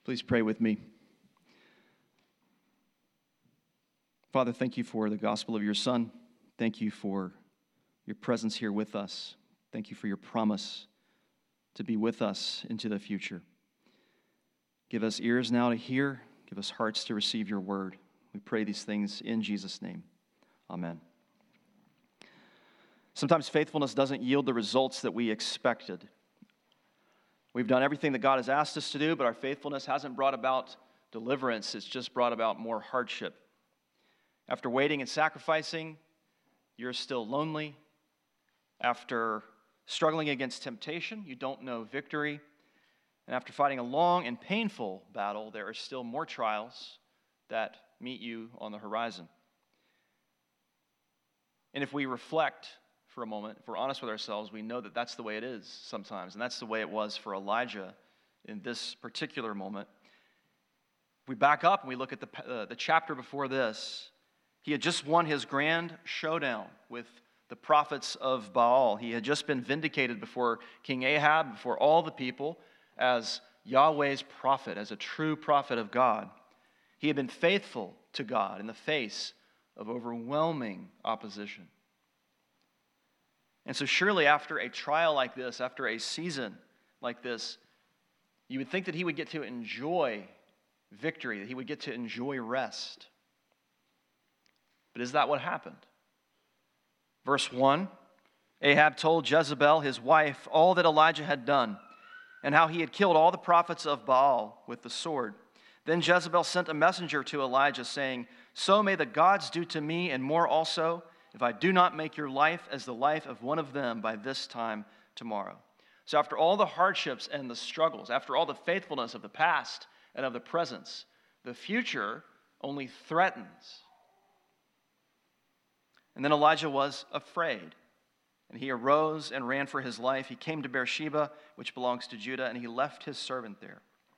Please pray with me. Father, thank you for the gospel of your Son. Thank you for your presence here with us. Thank you for your promise to be with us into the future. Give us ears now to hear. Give us hearts to receive your word. We pray these things in Jesus' name. Amen. Sometimes faithfulness doesn't yield the results that we expected. We've done everything that God has asked us to do, but our faithfulness hasn't brought about deliverance. It's just brought about more hardship. After waiting and sacrificing, you're still lonely. After struggling against temptation, you don't know victory. And after fighting a long and painful battle, there are still more trials that meet you on the horizon. And if we reflect for a moment, if we're honest with ourselves, we know that that's the way it is sometimes, and that's the way it was for Elijah in this particular moment. If we back up and we look at the chapter before this, he had just won his grand showdown with the prophets of Baal. He had just been vindicated before King Ahab, before all the people, as Yahweh's prophet, as a true prophet of God. He had been faithful to God in the face of overwhelming opposition. And so surely after a trial like this, after a season like this, you would think that he would get to enjoy victory, that he would get to enjoy rest. But is that what happened? Verse 1, Ahab told Jezebel, his wife, all that Elijah had done and how he had killed all the prophets of Baal with the sword. Then Jezebel sent a messenger to Elijah saying, "So may the gods do to me and more also, if I do not make your life as the life of one of them by this time tomorrow." So after all the hardships and the struggles, after all the faithfulness of the past and of the present, the future only threatens. And then Elijah was afraid, and he arose and ran for his life. He came to Beersheba, which belongs to Judah, and he left his servant there.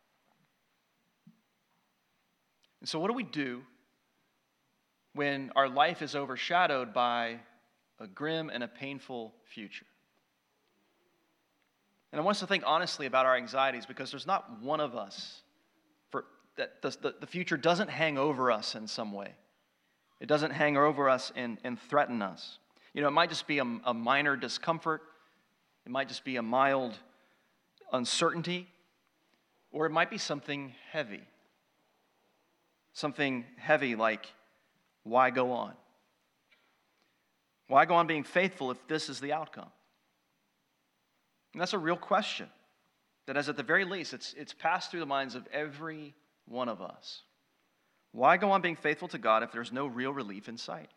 And so what do we do when our life is overshadowed by a grim and a painful future? And I want us to think honestly about our anxieties, because there's not one of us that the future doesn't hang over us in some way. It doesn't hang over us and threaten us. You know, it might just be a minor discomfort. It might just be a mild uncertainty. Or it might be something heavy. Something heavy like, why go on? Why go on being faithful if this is the outcome? And that's a real question that, as at the very least, it's passed through the minds of every one of us. Why go on being faithful to God if there's no real relief in sight?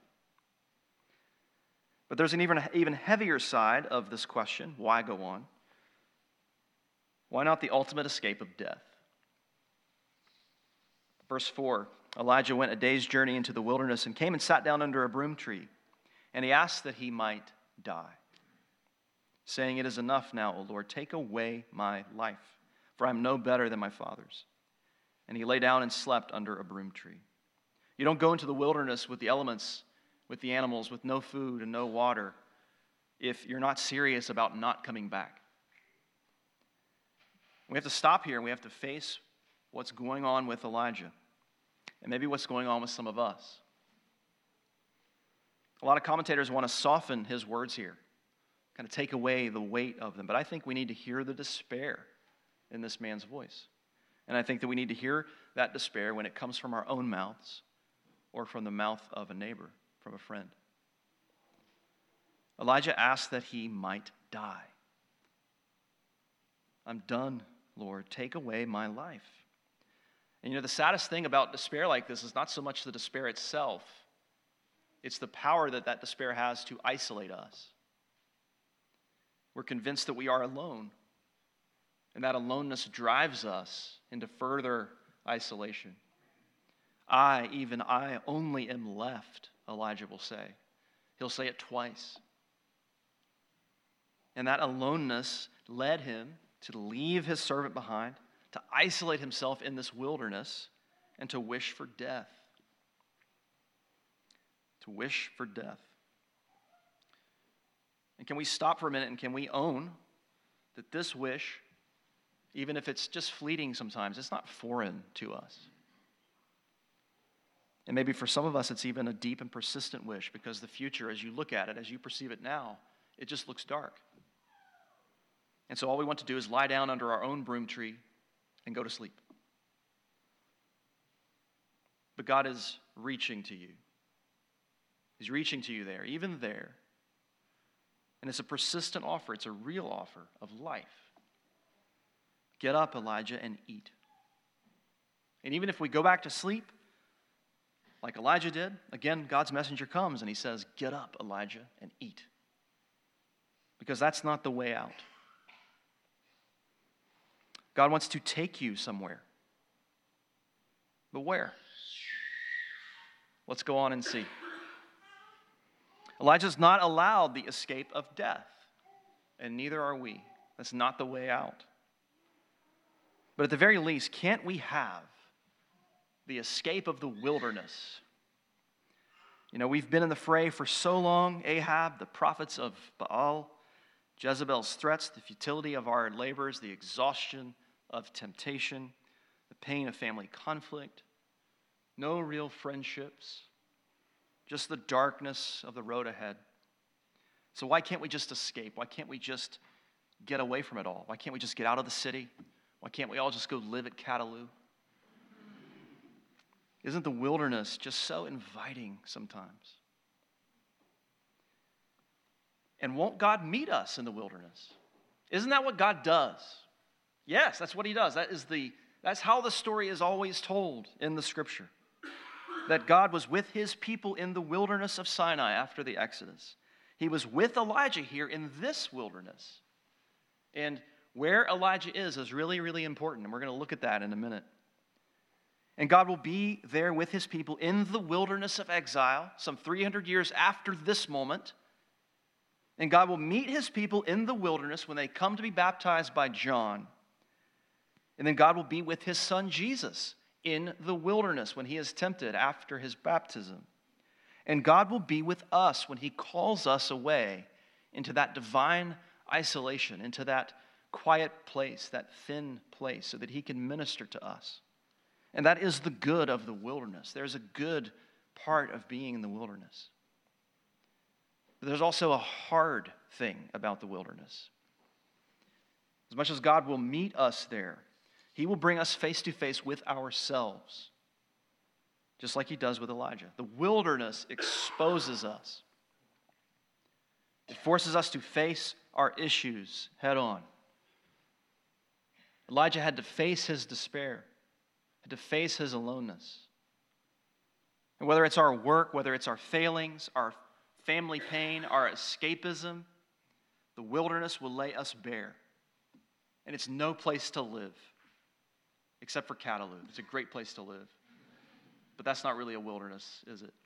But there's an even heavier side of this question, why go on? Why not the ultimate escape of death? Verse 4, Elijah went a day's journey into the wilderness and came and sat down under a broom tree, and he asked that he might die, saying, "It is enough now, O Lord, take away my life, for I am no better than my fathers." And he lay down and slept under a broom tree. You don't go into the wilderness with the elements, with the animals, with no food and no water, if you're not serious about not coming back. We have to stop here and we have to face what's going on with Elijah, and maybe what's going on with some of us. A lot of commentators want to soften his words here, kind of take away the weight of them, but I think we need to hear the despair in this man's voice. And I think that we need to hear that despair when it comes from our own mouths or from the mouth of a neighbor, from a friend. Elijah asked that he might die. "I'm done, Lord. Take away my life." And you know, the saddest thing about despair like this is not so much the despair itself. It's the power that that despair has to isolate us. We're convinced that we are alone. And that aloneness drives us into further isolation. Even I, only am left, Elijah will say. He'll say it twice. And that aloneness led him to leave his servant behind, to isolate himself in this wilderness, and to wish for death. To wish for death. And can we stop for a minute and can we own that this wish even if it's just fleeting sometimes. It's not foreign to us. And maybe for some of us, it's even a deep and persistent wish, because the future, as you look at it, as you perceive it now, it just looks dark. And so all we want to do is lie down under our own broom tree and go to sleep. But God is reaching to you. He's reaching to you there, even there. And it's a persistent offer. It's a real offer of life. Get up, Elijah, and eat. And even if we go back to sleep, like Elijah did, again, God's messenger comes and he says, get up, Elijah, and eat. Because that's not the way out. God wants to take you somewhere. But where? Let's go on and see. Elijah's not allowed the escape of death, and neither are we. That's not the way out. But at the very least, can't we have the escape of the wilderness? You know, we've been in the fray for so long. Ahab, the prophets of Baal, Jezebel's threats, the futility of our labors, the exhaustion of temptation, the pain of family conflict, no real friendships, just the darkness of the road ahead. So why can't we just escape? Why can't we just get away from it all? Why can't we just get out of the city? Why can't we all just go live at Cataloo? Isn't the wilderness just so inviting sometimes? And won't God meet us in the wilderness? Isn't that what God does? Yes, that's what he does. That's how the story is always told in the scripture. That God was with his people in the wilderness of Sinai after the Exodus. He was with Elijah here in this wilderness. And where Elijah is really, really important. And we're going to look at that in a minute. And God will be there with his people in the wilderness of exile, some 300 years after this moment. And God will meet his people in the wilderness when they come to be baptized by John. And then God will be with his son Jesus in the wilderness when he is tempted after his baptism. And God will be with us when he calls us away into that divine isolation, into that quiet place, that thin place, so that he can minister to us. And that is the good of the wilderness. There's a good part of being in the wilderness. But there's also a hard thing about the wilderness. As much as God will meet us there, he will bring us face to face with ourselves, just like he does with Elijah. The wilderness exposes us. It forces us to face our issues head on. Elijah had to face his despair, had to face his aloneness. And whether it's our work, whether it's our failings, our family pain, our escapism, the wilderness will lay us bare. And it's no place to live, except for Cataloo. It's a great place to live. But that's not really a wilderness, is it?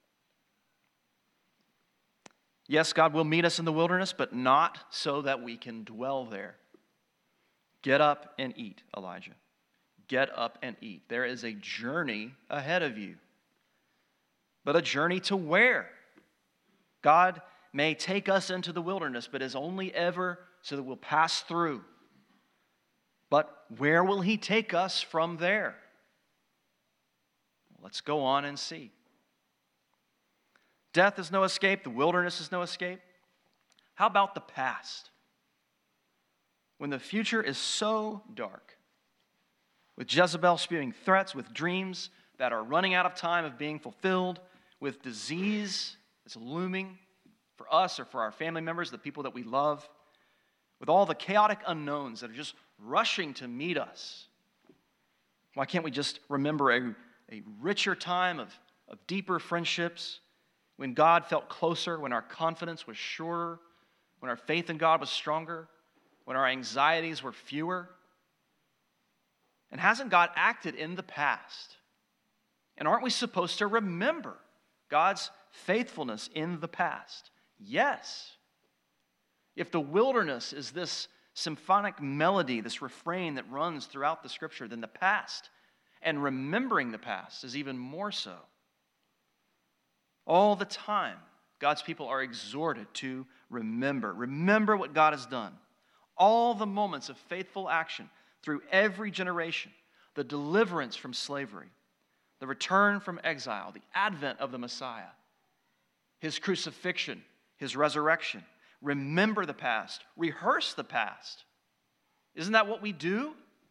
Yes, God will meet us in the wilderness, but not so that we can dwell there. Get up and eat, Elijah. Get up and eat. There is a journey ahead of you. But a journey to where? God may take us into the wilderness, but is only ever so that we'll pass through. But where will he take us from there? Let's go on and see. Death is no escape. The wilderness is no escape. How about the past? When the future is so dark, with Jezebel spewing threats, with dreams that are running out of time of being fulfilled, with disease that's looming for us or for our family members, the people that we love, with all the chaotic unknowns that are just rushing to meet us. Why can't we just remember a richer time of deeper friendships, when God felt closer, when our confidence was surer, when our faith in God was stronger, when our anxieties were fewer? And hasn't God acted in the past? And aren't we supposed to remember God's faithfulness in the past? Yes. If the wilderness is this symphonic melody, this refrain that runs throughout the scripture, then the past and remembering the past is even more so. All the time, God's people are exhorted to remember. Remember what God has done. All the moments of faithful action, through every generation, the deliverance from slavery, the return from exile, the advent of the Messiah, his crucifixion, his resurrection. Remember the past. Rehearse the past. Isn't that what we do?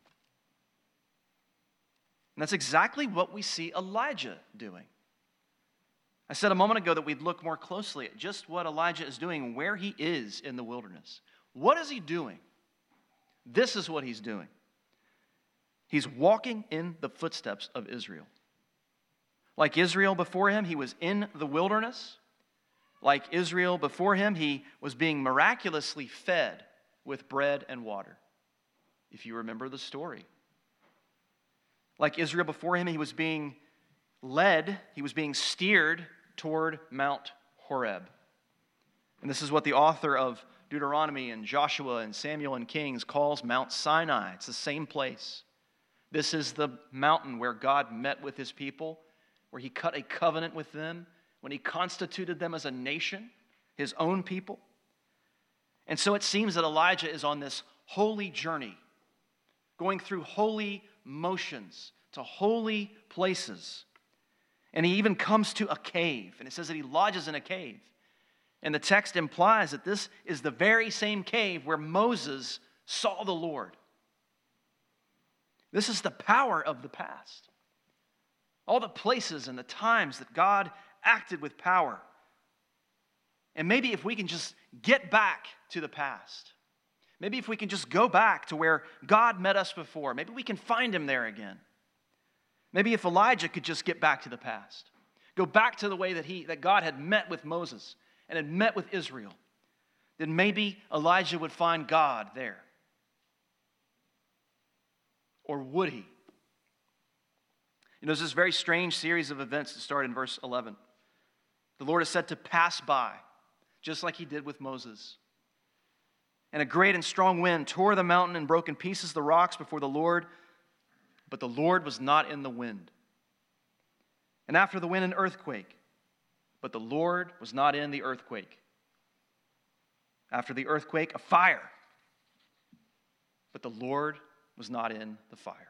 And that's exactly what we see Elijah doing. I said a moment ago that we'd look more closely at just what Elijah is doing, where he is in the wilderness. What is he doing? This is what he's doing. He's walking in the footsteps of Israel. Like Israel before him, he was in the wilderness. Like Israel before him, he was being miraculously fed with bread and water, if you remember the story. Like Israel before him, he was being led, he was being steered toward Mount Horeb. And this is what the author of Deuteronomy and Joshua and Samuel and Kings calls Mount Sinai. It's the same place. This is the mountain where God met with his people, where he cut a covenant with them, when he constituted them as a nation, his own people. And so it seems that Elijah is on this holy journey, going through holy motions to holy places. And he even comes to a cave, and it says that he lodges in a cave. And the text implies that this is the very same cave where Moses saw the Lord. This is the power of the past. All the places and the times that God acted with power. And maybe if we can just get back to the past, maybe if we can just go back to where God met us before, maybe we can find him there again. Maybe if Elijah could just get back to the past, go back to the way that God had met with Moses and had met with Israel, then maybe Elijah would find God there. Or would he? There's this very strange series of events that start in verse 11. The Lord is said to pass by, just like he did with Moses. And a great and strong wind tore the mountain and broke in pieces the rocks before the Lord, but the Lord was not in the wind. And after the wind, an earthquake, but the Lord was not in the earthquake. After the earthquake, a fire, but the Lord was not in the fire.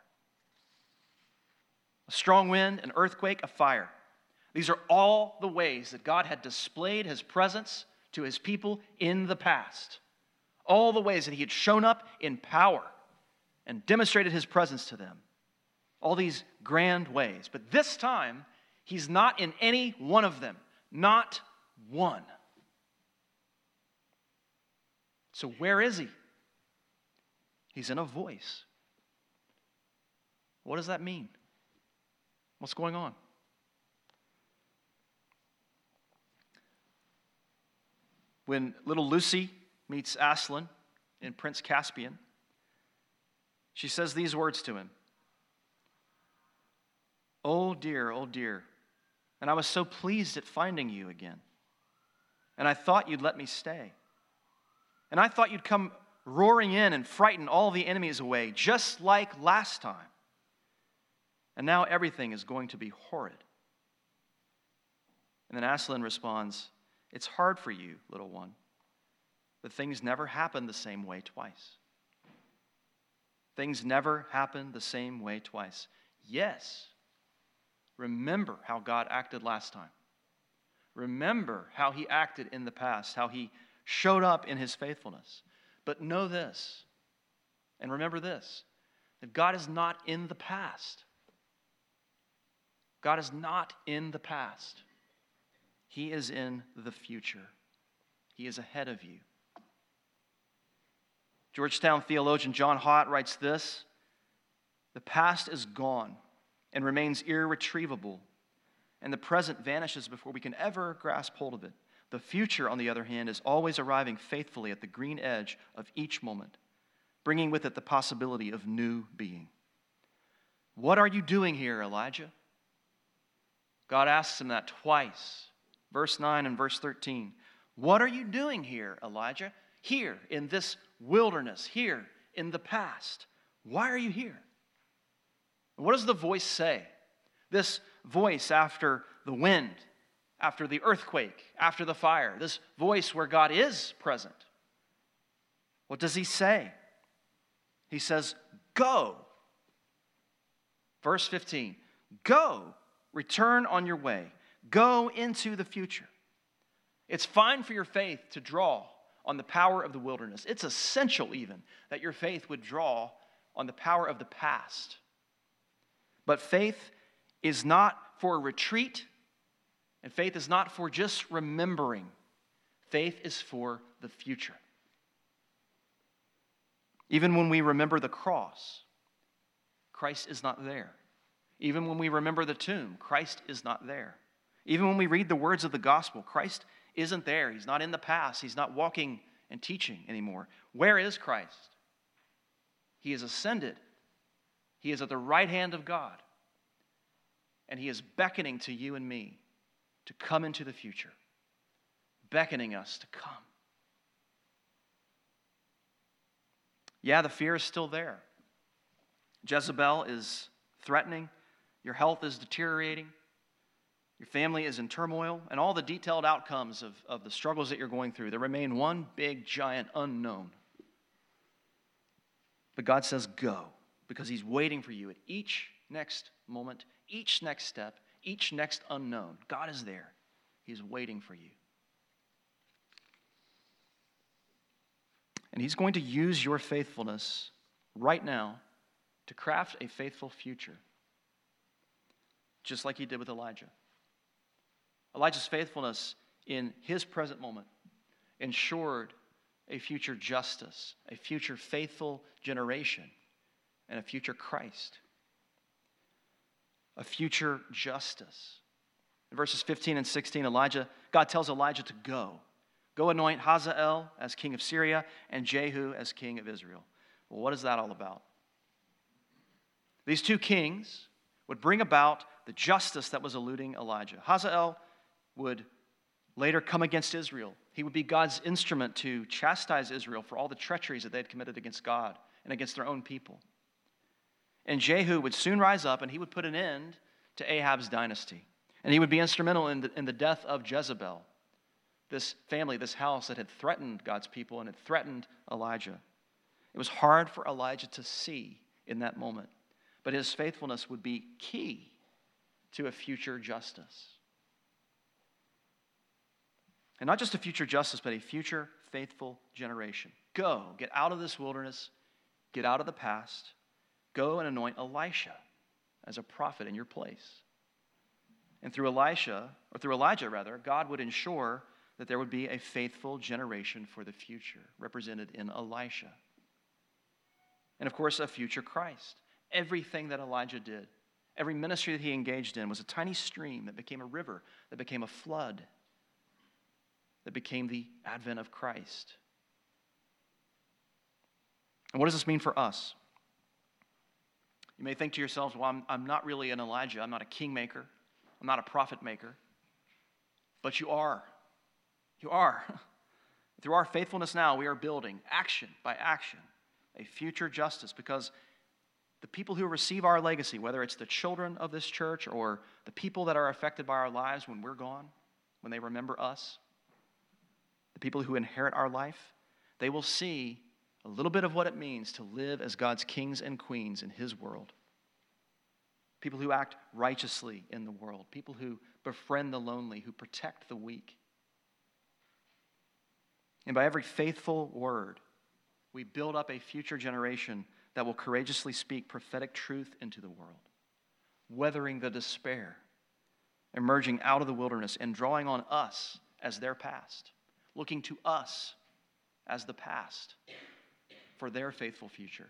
A strong wind, an earthquake, a fire. These are all the ways that God had displayed his presence to his people in the past. All the ways that he had shown up in power and demonstrated his presence to them. All these grand ways. But this time, he's not in any one of them. Not one. So where is he? He's in a voice. What does that mean? What's going on? When little Lucy meets Aslan in Prince Caspian, she says these words to him. Oh dear, and I was so pleased at finding you again. And I thought you'd let me stay. And I thought you'd come roaring in and frighten all the enemies away, just like last time. And now everything is going to be horrid. And then Aslan responds, it's hard for you, little one, but things never happen the same way twice. Things never happen the same way twice. Yes, remember how God acted last time. Remember how he acted in the past, how he showed up in his faithfulness. But know this, and remember this, that God is not in the past. God is not in the past. He is in the future. He is ahead of you. Georgetown theologian John Hott writes this, the past is gone and remains irretrievable, and the present vanishes before we can ever grasp hold of it. The future, on the other hand, is always arriving faithfully at the green edge of each moment, bringing with it the possibility of new being. What are you doing here, Elijah? God asks him that twice, verse 9 and verse 13. What are you doing here, Elijah? Here, in this wilderness, here, in the past. Why are you here? What does the voice say? This voice after the wind, after the earthquake, after the fire, this voice where God is present. What does he say? He says, go. Verse 15, go, return on your way. Go into the future. It's fine for your faith to draw on the power of the wilderness. It's essential even that your faith would draw on the power of the past. But faith is not for a retreat, and faith is not for just remembering. Faith is for the future. Even when we remember the cross, Christ is not there. Even when we remember the tomb, Christ is not there. Even when we read the words of the gospel, Christ isn't there. He's not in the past. He's not walking and teaching anymore. Where is Christ? He is ascended. He is at the right hand of God. And he is beckoning to you and me to come into the future, beckoning us to come. Yeah, the fear is still there. Jezebel is threatening. Your health is deteriorating. Your family is in turmoil, and all the detailed outcomes of the struggles that you're going through, there remain one big, giant unknown. But God says go, because he's waiting for you at each next moment, each next step, each next unknown. God is there. He's waiting for you. And he's going to use your faithfulness right now to craft a faithful future, just like he did with Elijah. Elijah's faithfulness in his present moment ensured a future justice, a future faithful generation, and a future Christ. A future justice. In verses 15 and 16, God tells Elijah to go. Go anoint Hazael as king of Syria and Jehu as king of Israel. Well, what is that all about? These two kings would bring about the justice that was eluding Elijah. Hazael would later come against Israel. He would be God's instrument to chastise Israel for all the treacheries that they had committed against God and against their own people. And Jehu would soon rise up, and he would put an end to Ahab's dynasty. And he would be instrumental in the death of Jezebel, this family, this house that had threatened God's people and had threatened Elijah. It was hard for Elijah to see in that moment, but his faithfulness would be key to a future justice. And not just a future justice, but a future faithful generation. Go, get out of this wilderness, get out of the past, go and anoint Elisha as a prophet in your place. And through Elijah, God would ensure that there would be a faithful generation for the future, represented in Elisha. And of course, a future Christ. Everything that Elijah did, every ministry that he engaged in was a tiny stream that became a river, that became a flood, that became the advent of Christ. And what does this mean for us? You may think to yourselves, well, I'm not really an Elijah. I'm not a kingmaker. I'm not a prophet maker. But you are. You are. Through our faithfulness now, we are building, action by action, a future justice, because the people who receive our legacy, whether it's the children of this church or the people that are affected by our lives when we're gone, when they remember us, the people who inherit our life, they will see a little bit of what it means to live as God's kings and queens in his world. People who act righteously in the world. People who befriend the lonely, who protect the weak. And by every faithful word, we build up a future generation that will courageously speak prophetic truth into the world, weathering the despair, emerging out of the wilderness and drawing on us as their past, looking to us as the past for their faithful future.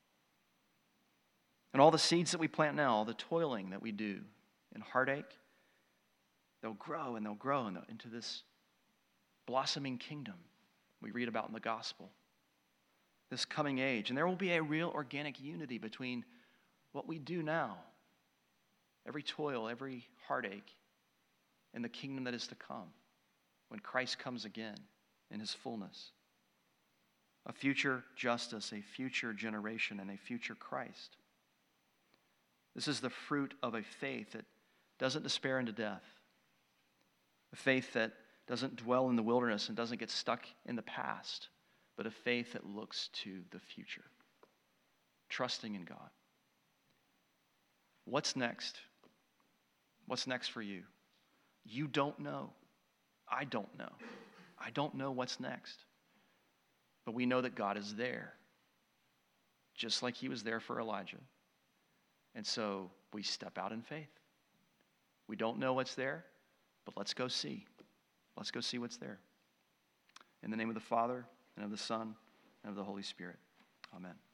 And all the seeds that we plant now, all the toiling that we do in heartache, they'll grow into this blossoming kingdom we read about in the gospel, this coming age. And there will be a real organic unity between what we do now, every toil, every heartache, and the kingdom that is to come when Christ comes again in his fullness. A future justice, a future generation, and a future Christ. This is the fruit of a faith that doesn't despair into death. A faith that doesn't dwell in the wilderness and doesn't get stuck in the past, but a faith that looks to the future. trusting in God. What's next? What's next for you? You don't know. I don't know. I don't know what's next. But we know that God is there, just like he was there for Elijah. And so we step out in faith. We don't know what's there, but let's go see. Let's go see what's there. In the name of the Father, and of the Son, and of the Holy Spirit. Amen.